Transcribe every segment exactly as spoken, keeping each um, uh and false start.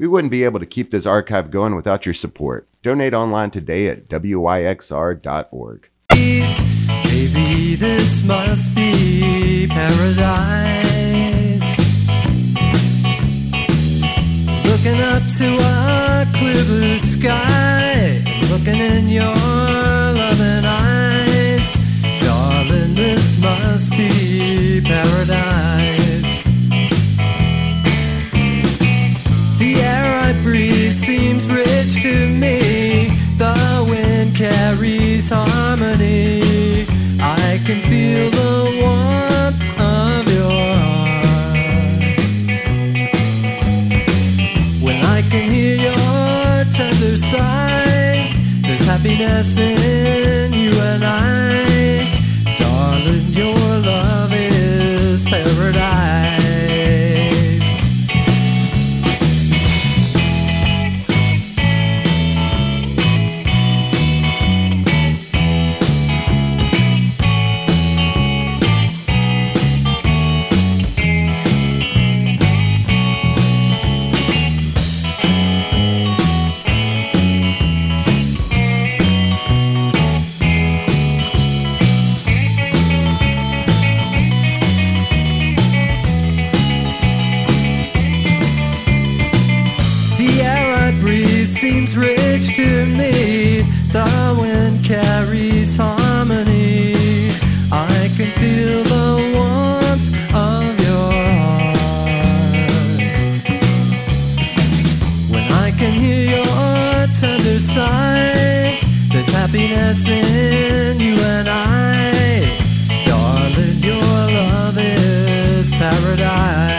We wouldn't be able to keep this archive going without your support. Donate online today at W Y X R dot org. Maybe this must be paradise. Looking up to a clear blue sky, looking in your loving eyes. Darling, this must be paradise. The air I breathe seems rich to me. The wind carries harmony. I can feel the warmth of your heart. When I can hear your tender sigh, there's happiness in you and I. Darling, your love is paradise. Seems rich to me. The wind carries harmony. I can feel the warmth of your heart. When I can hear your tender sigh, there's happiness in you and I. Darling, your love is paradise.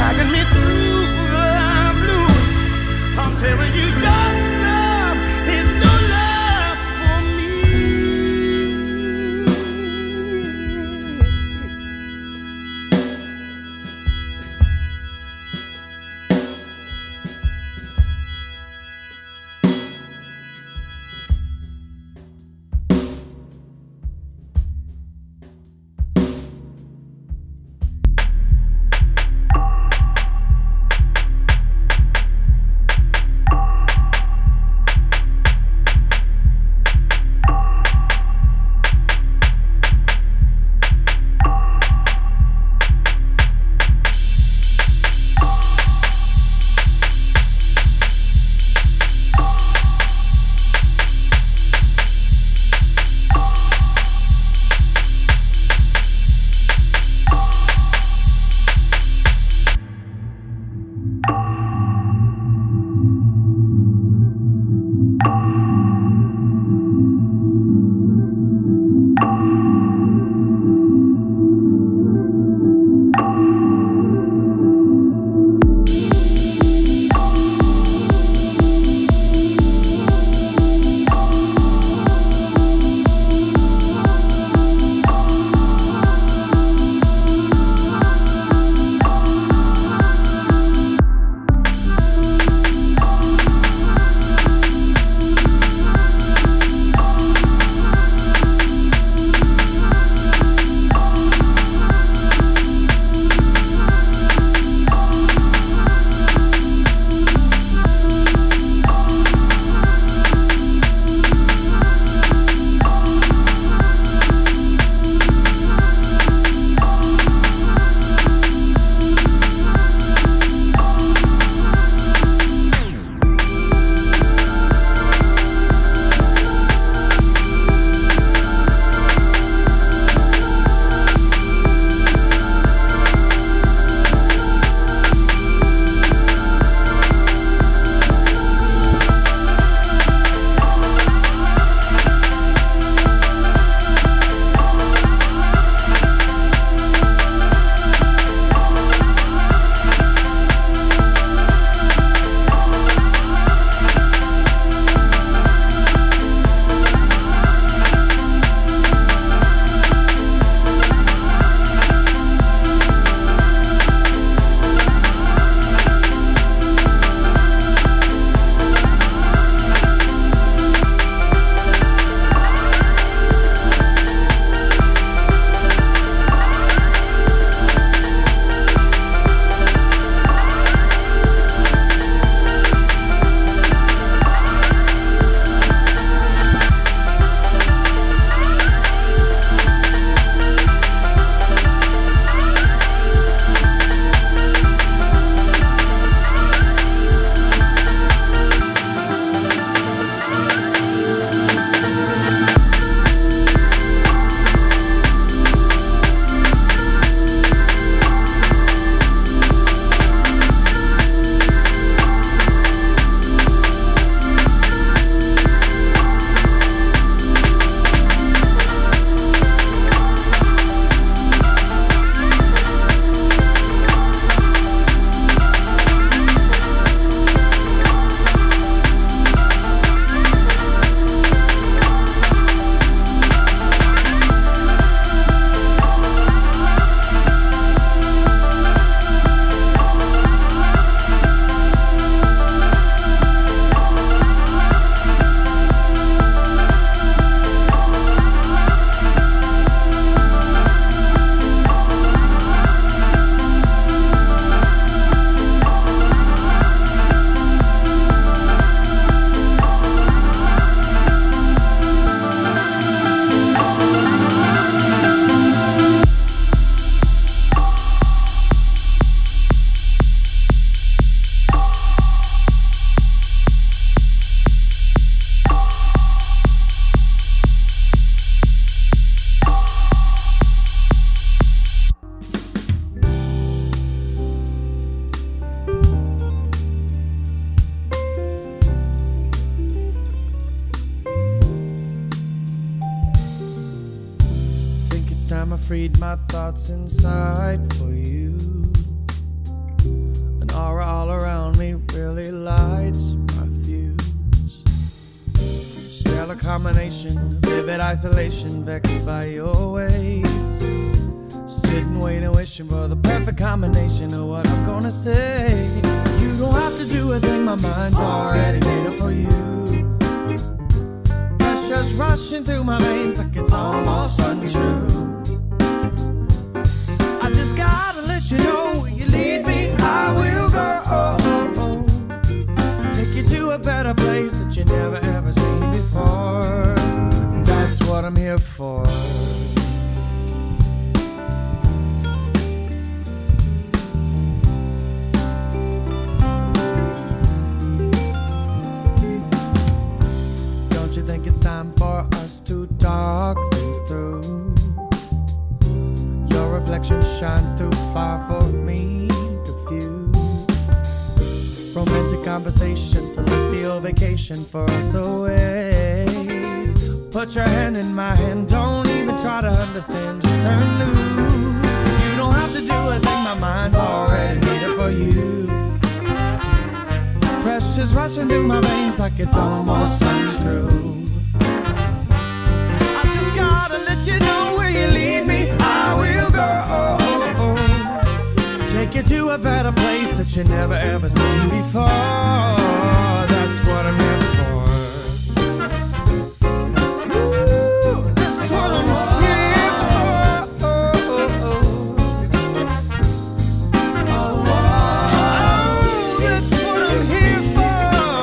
dragging me through the blues. I'm telling you, your love is no love for me. time I freed my thoughts inside for you. lights refuse. Stellar combination, vivid isolation, vexed by your ways. Sitting, waiting, wishing for the perfect combination of what I'm gonna say. You don't have to do a thing, my mind's already made up for you. Pressure's rushing through my veins like it's almost untrue. I just gotta let you know, where you lead me, I will go. Take you to a better place that you never ever seen before. That's what I'm here for. Don't you think it's time for us to talk things through? Your reflection shines too far for me to view. Romantic conversation, celestial vacation for us always. Put your hand in my hand, don't even try to understand, just turn loose. You don't have to do a thing, my mind's already made up for you. Pressure's rushing through my veins like it's almost untrue. I just gotta let you know, where you lead me, I will go. Take you to a better place that you never ever seen before. That's what I'm here for. Ooh, that's what I'm here for. Oh, that's what I'm here for.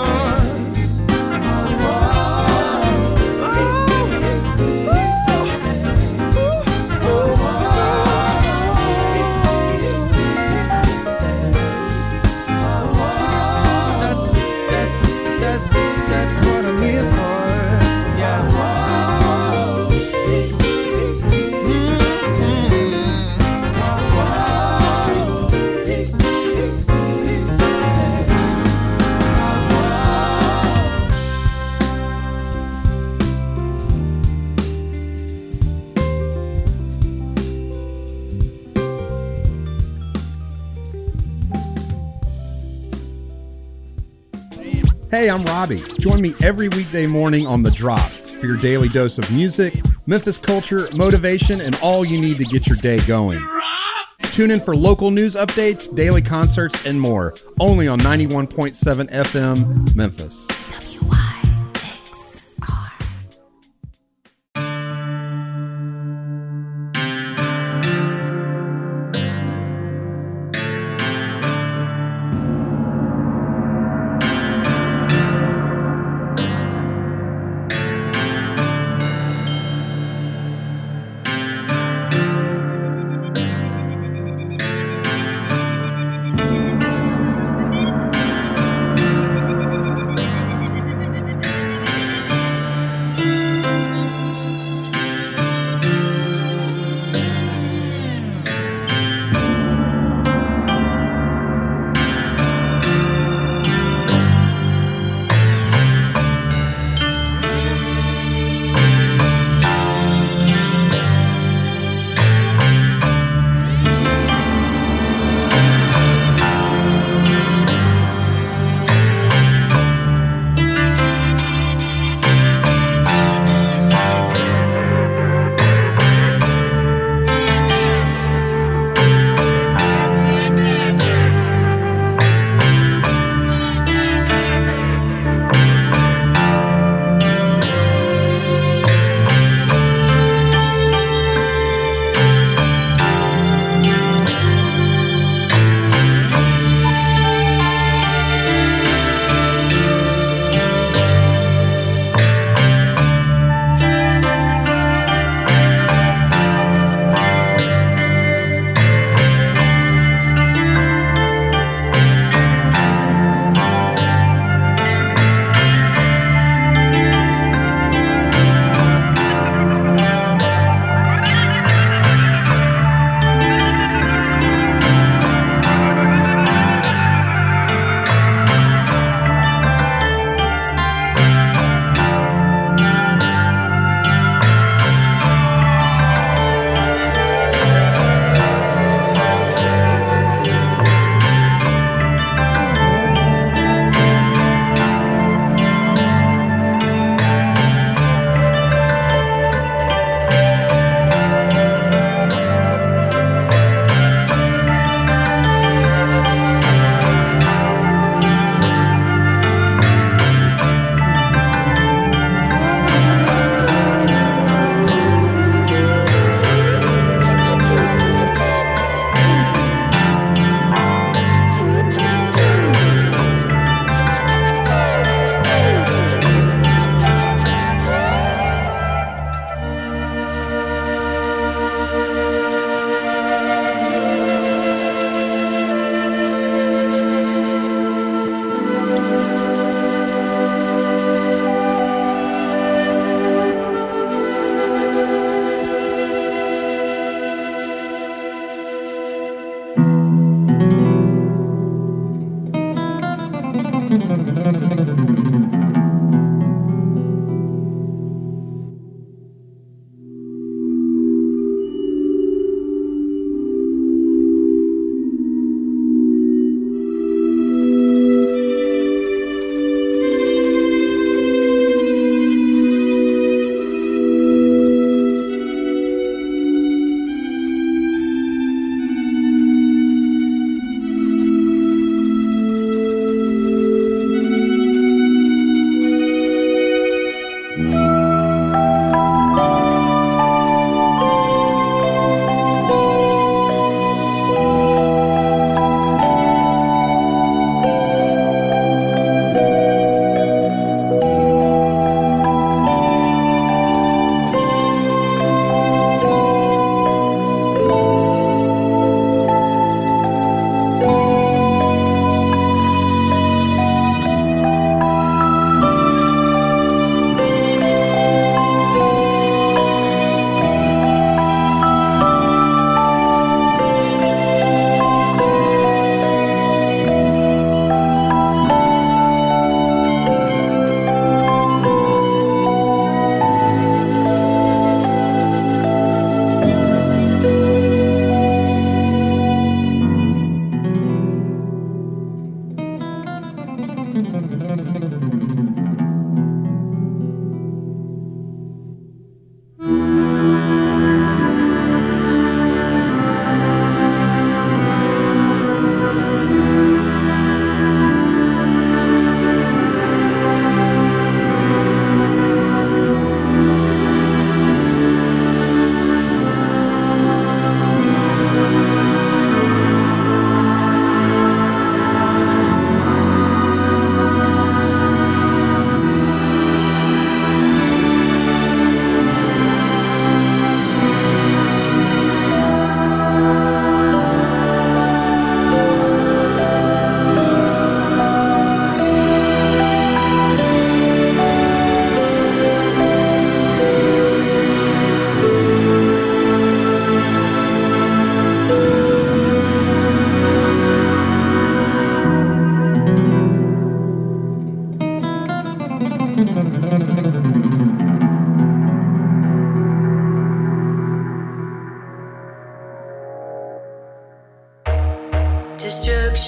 Hey, I'm Robbie. Join me every weekday morning on The Drop for your daily dose of music, Memphis culture, motivation, and all you need to get your day going. Tune in for local news updates, daily concerts, and more. Only on ninety-one point seven F M, Memphis. W Y X R.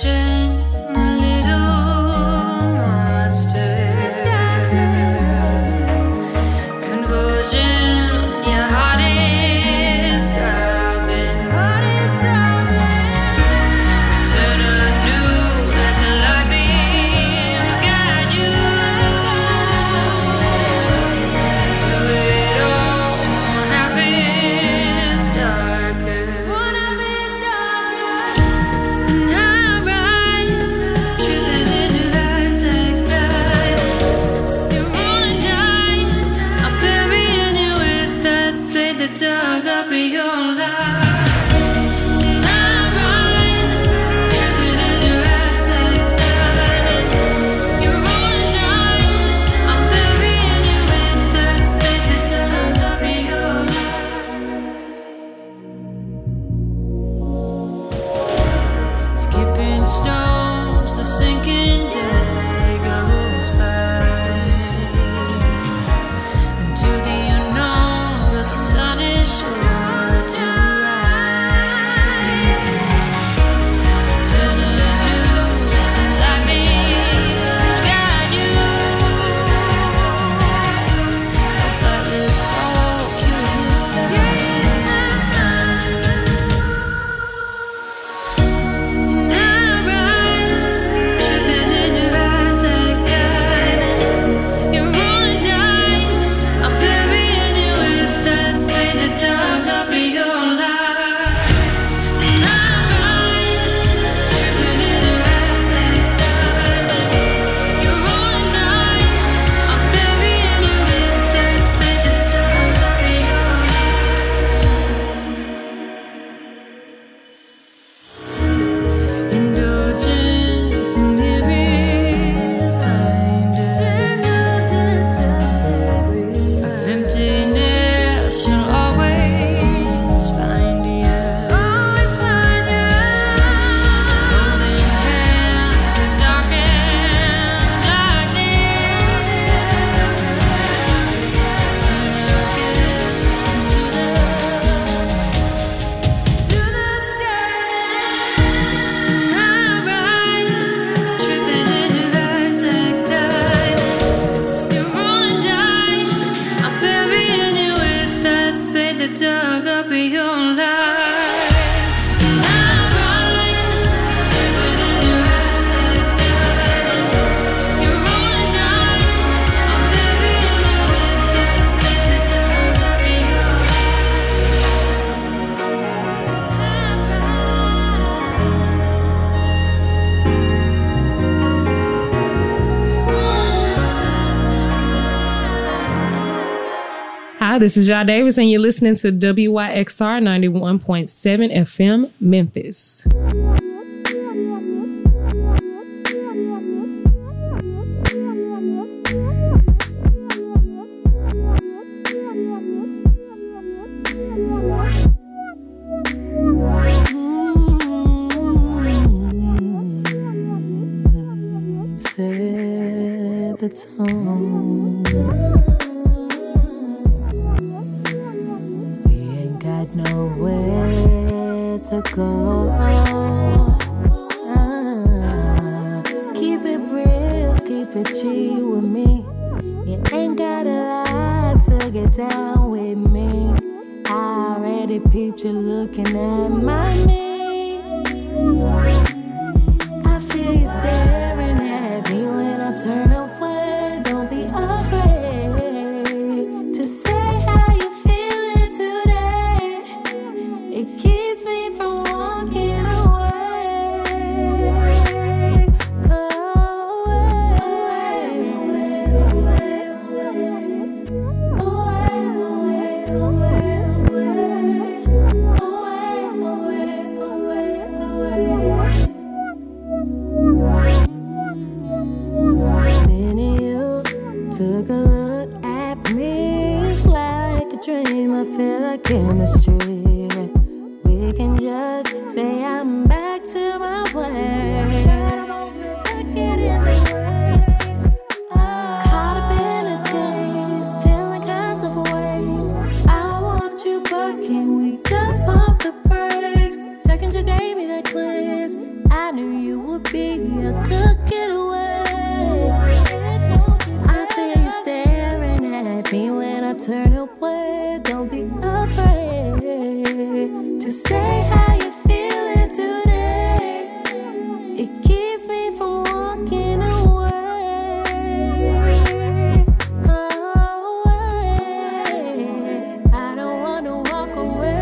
Hi, this is Ja Davis, and you're listening to W Y X R ninety-one point seven F M, Memphis. Set the tone. Nowhere to go. Uh, keep it real, keep it G with me. You ain't gotta lie to get down with me. I already peeped you looking at my me. I feel you staring at me when I turn away. Don't be afraid to say how you feeling today. It keeps me from walking away, Then you took a look at me. It's like a dream. I feel like chemistry. We can just say I'm back to my way. Get in the way. Caught up in a daze, feeling kinds of ways. I want you, but can we just pump the brakes? Second you gave me that glance, I knew you would I could get away. I feel you staring at me when I turn away. Don't be afraid to say how you feeling today. It keeps me from walking away. Away. I don't wanna walk away.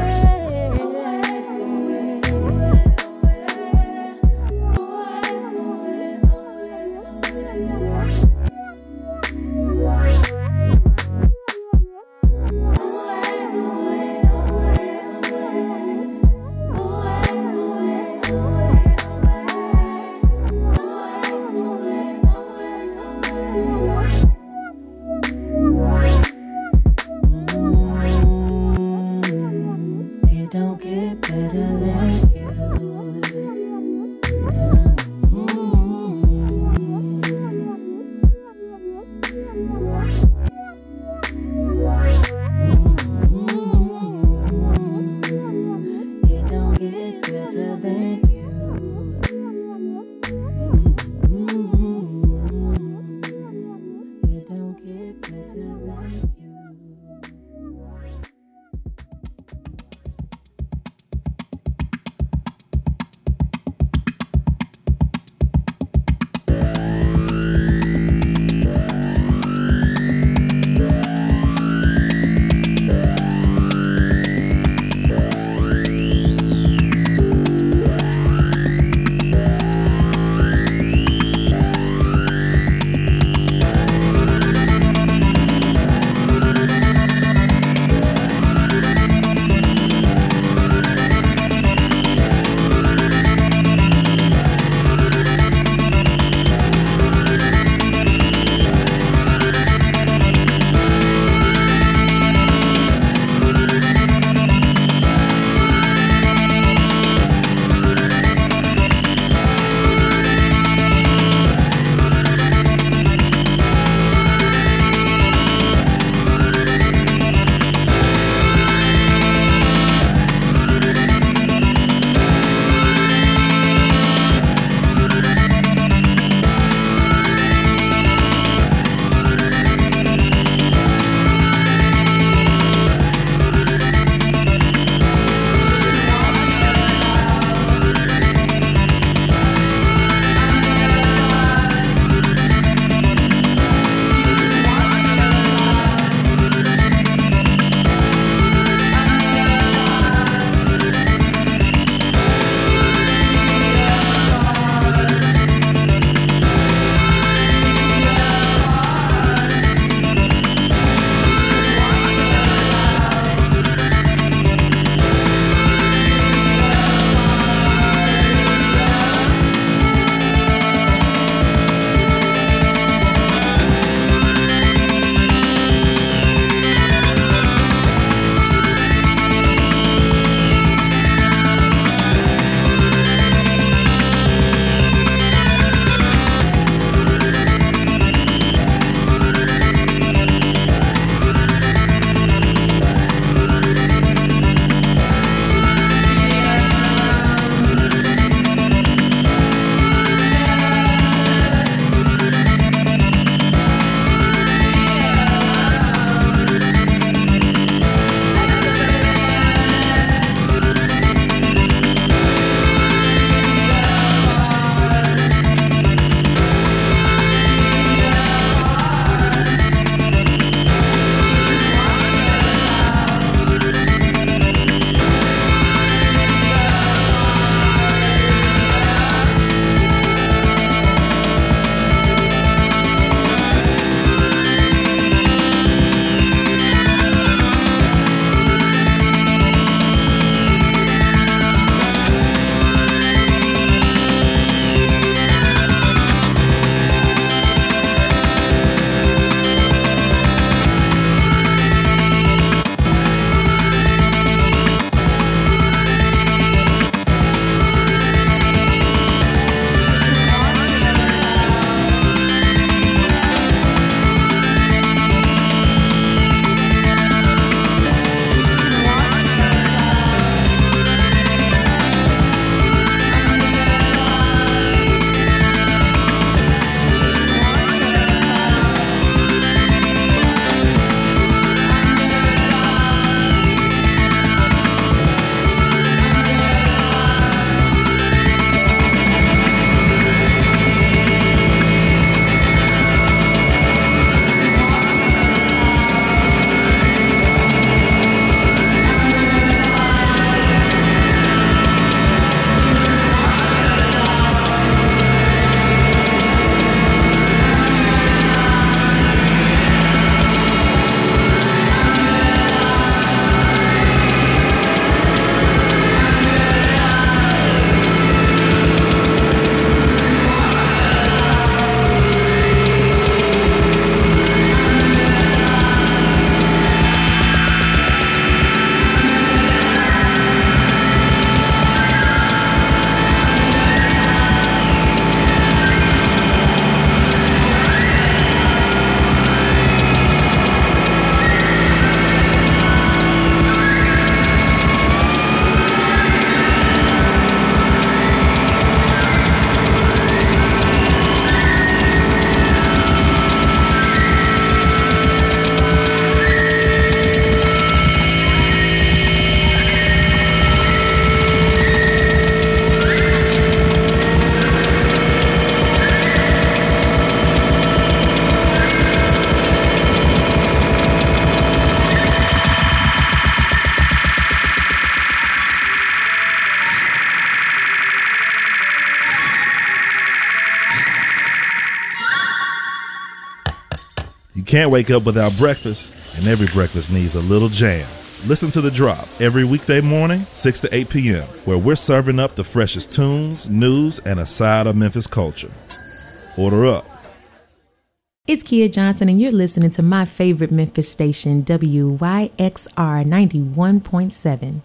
can't wake up without breakfast, and every breakfast needs a little jam. Listen to The Drop every weekday morning, six to eight p.m., where we're serving up the freshest tunes, news, and a side of Memphis culture. Order up. It's Kia Johnson, and you're listening to my favorite Memphis station, W Y X R ninety-one point seven.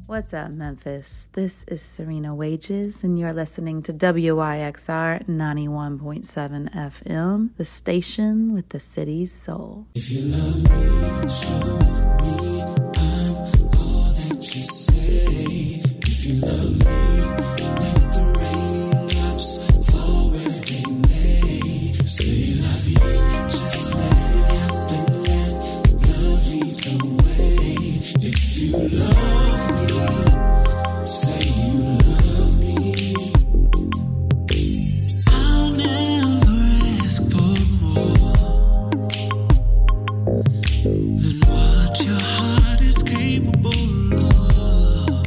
What's up, Memphis? This is Serena Wages, and you're listening to W Y X R ninety-one point seven F M, the station with the city's soul. If you love me, show me I'm all that you say. If you love me, let the raindrops fall where they may. Say love you, just let it happen, let love lead the way. If you love me, say you love me. I'll never ask for more than what your heart is capable of.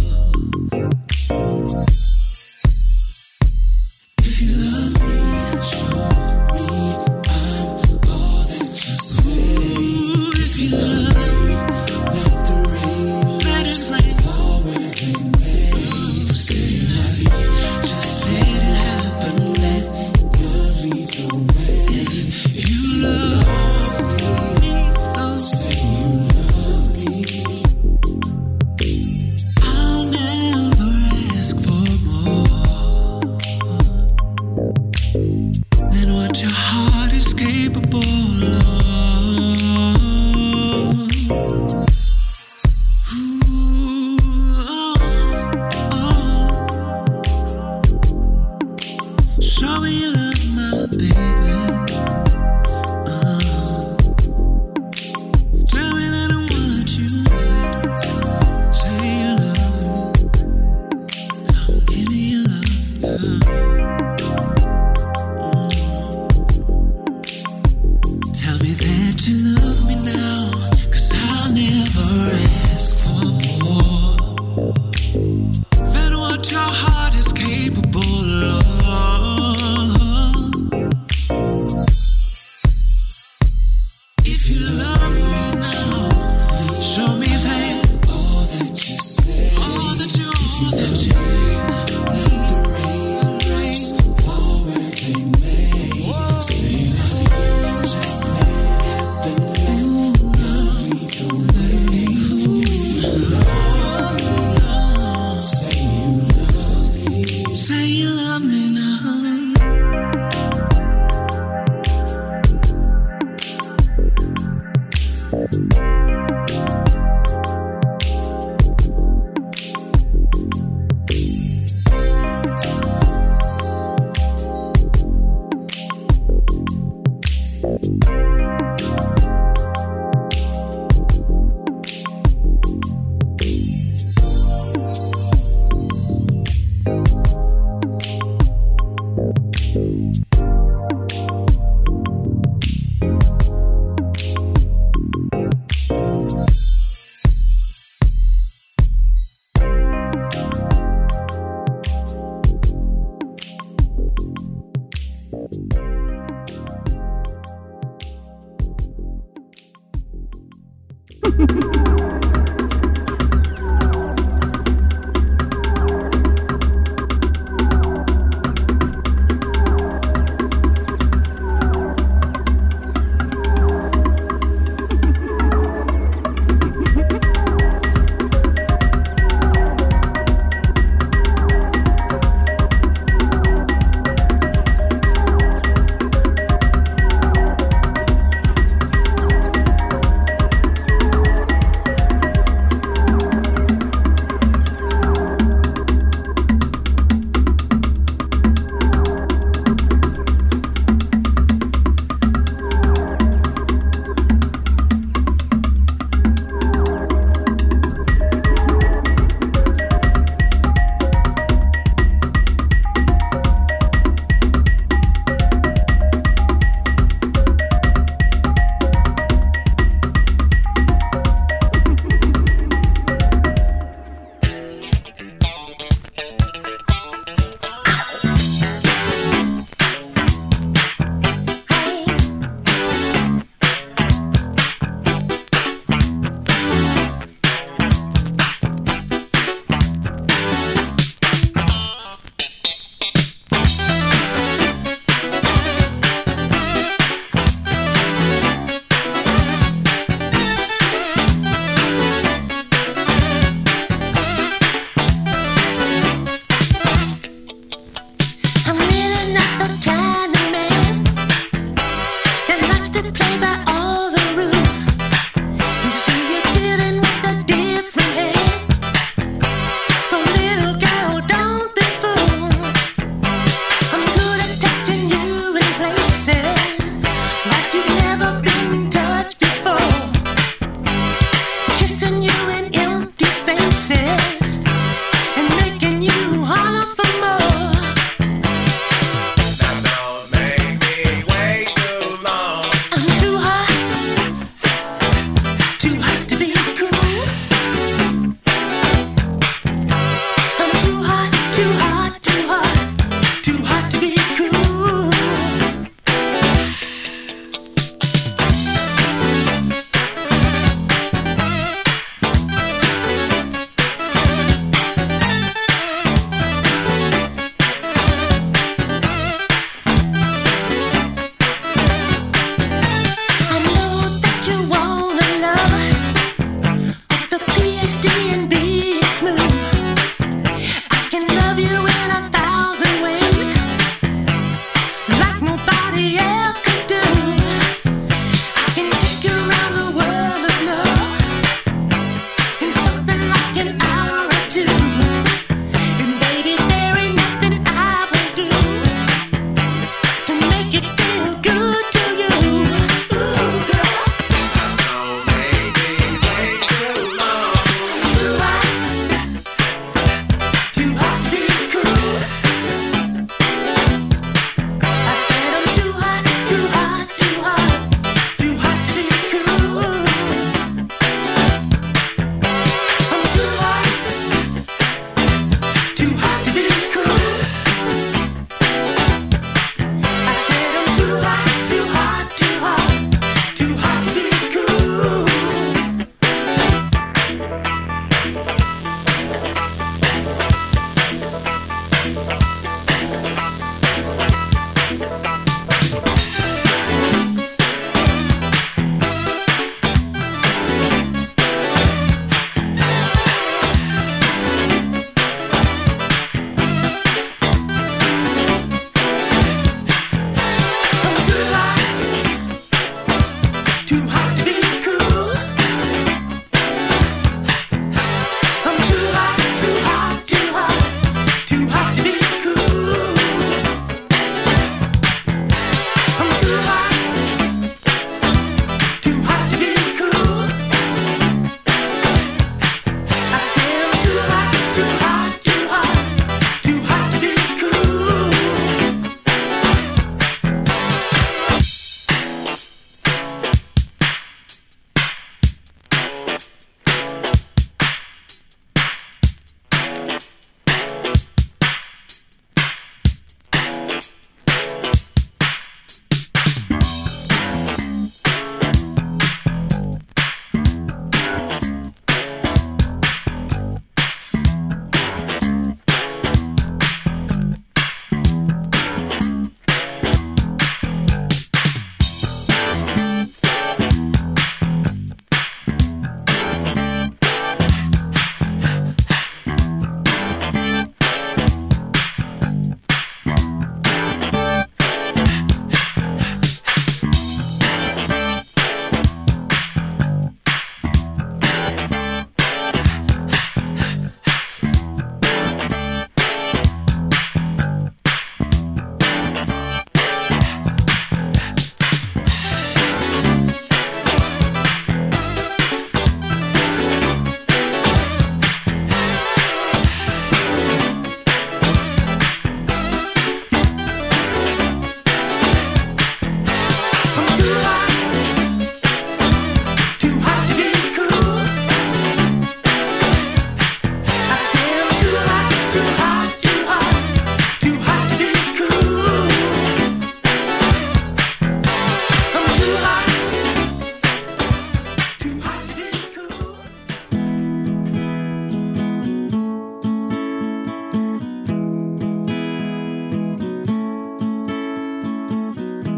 If you love me, show me I'm all that you say. Ooh, if you love me, let the rain, let it rain fall where they may. Say love you, just let it happen, let love lead the way. If you love me, oh, say you love me. I'll never ask for more than what your heart is capable of. Show me you love my baby. Uh, tell me that I'm what you need. Say you love me. Come give me your love now. Mm. Tell me that you love me now, 'cause I'll never ask for more than what your heart is capable of. If you love me now, show me that all that you say, all that you, all that you say. Let the raindrops fall where they may. Whoa. Say love you, just let it happen, let love lead the way. If you love me now, say you love me. Say you love me now.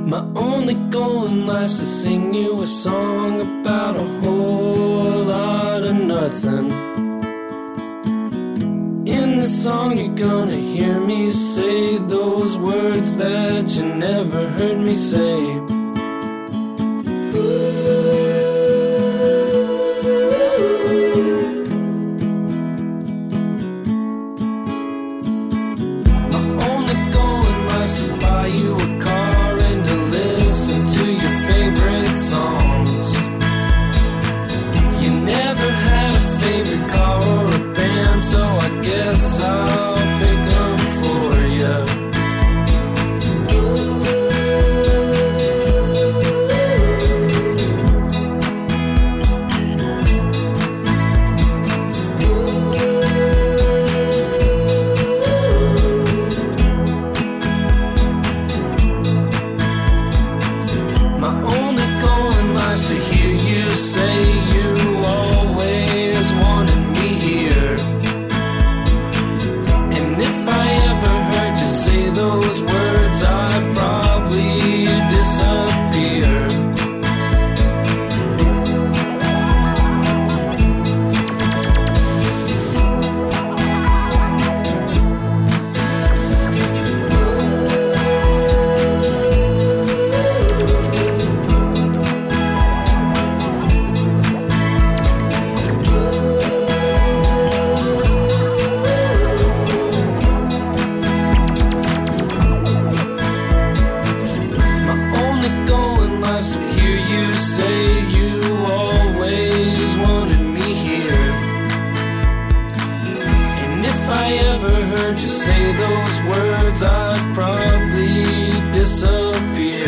My only goal in life's to sing you a song about a whole lot of nothing. In this song you're gonna hear me say those words that you never heard me say. My only goal in life's to buy you a car and to listen to your favorite songs. You never had a favorite car or a band, so I guess I'll pick them for you. My only goal in life's to hear you say you always wanted me here. And if I ever heard you say those words, I'd probably disappear. My only goal in life's to hear you say you always wanted me here. And if I ever heard you say those words, I'd probably disappear.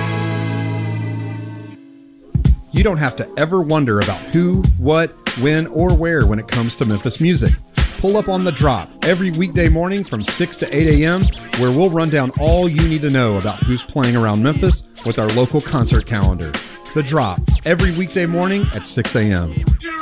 You don't have to ever wonder about who, what, when, or where when it comes to Memphis music. Pull up on The Drop every weekday morning from six to eight a.m., where we'll run down all you need to know about who's playing around Memphis with our local concert calendar. The Drop every weekday morning at six a.m.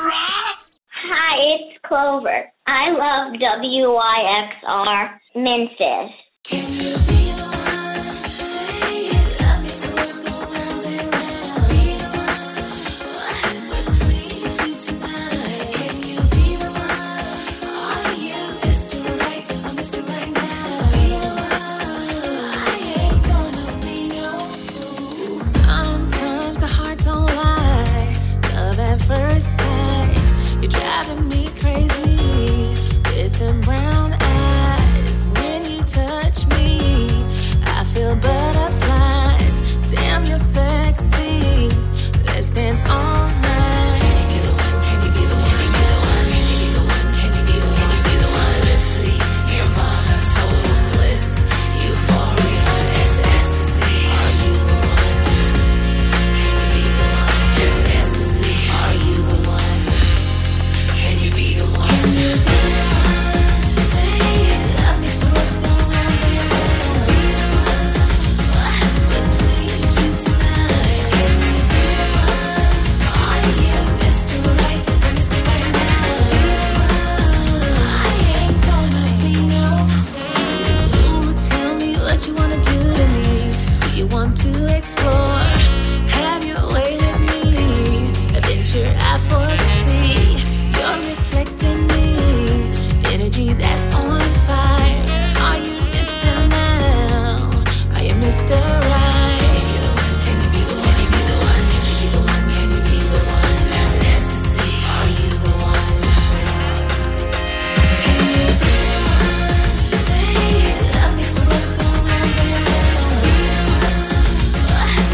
Hi, it's Clover. I love W Y X R Memphis. Can you be the one? Say it, love me so we're going round and round. Be the one. What would please you tonight? Can you be the one? Are you Mister Right or Mister Right now? Be the one. I ain't gonna be no fool. Sometimes the heart don't lie. Love at first sight. You're driving me crazy with them brown eyes. When you touch me, I feel butterflies. Damn, you're sexy. Let's dance all night. Can you be the one? Can you be the one? Can you be the one? Can you be the one? Can you be the one? Can you be the one? Let's see. Nirvana, total bliss, euphoria, it's ecstasy. Are you the one? Can you be the one? It's ecstasy. Are you the one? Can you be the one? Can you be the one? Say it, love me so we're going round and round. Be the one. What would please you tonight? Can you be the one? Are you Mister Right or Mister Right now? Be the one. I ain't gonna be no fool. Tell me what you wanna do to me. Do you want to explore? Have your way with me. Adventure I foresee. You're reflecting me. Energy that's on fire. Are you Mister Now? Are you Mister Right? Can you be the one? Can you be the one? Can you be the one? Can you be the one? That's ecstasy. Are you the one? Can you be the one? Say it, love me so we're going round and round. Be the one. What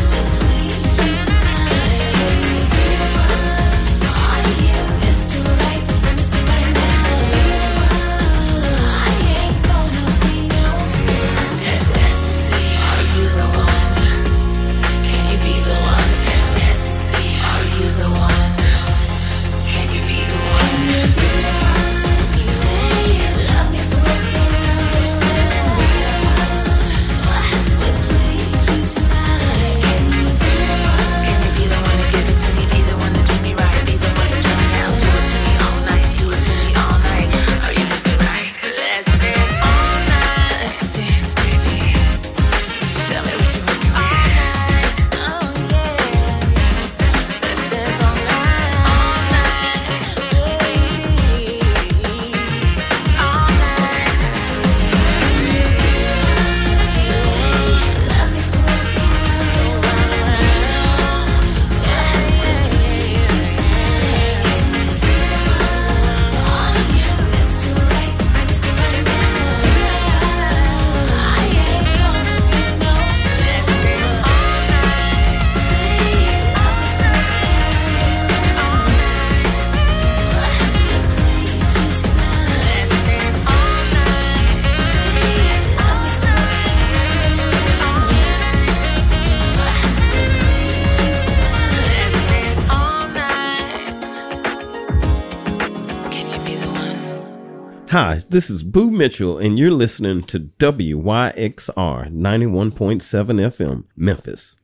Hi, this is Boo Mitchell, and you're listening to W Y X R ninety-one point seven F M, Memphis.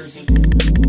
Jersey.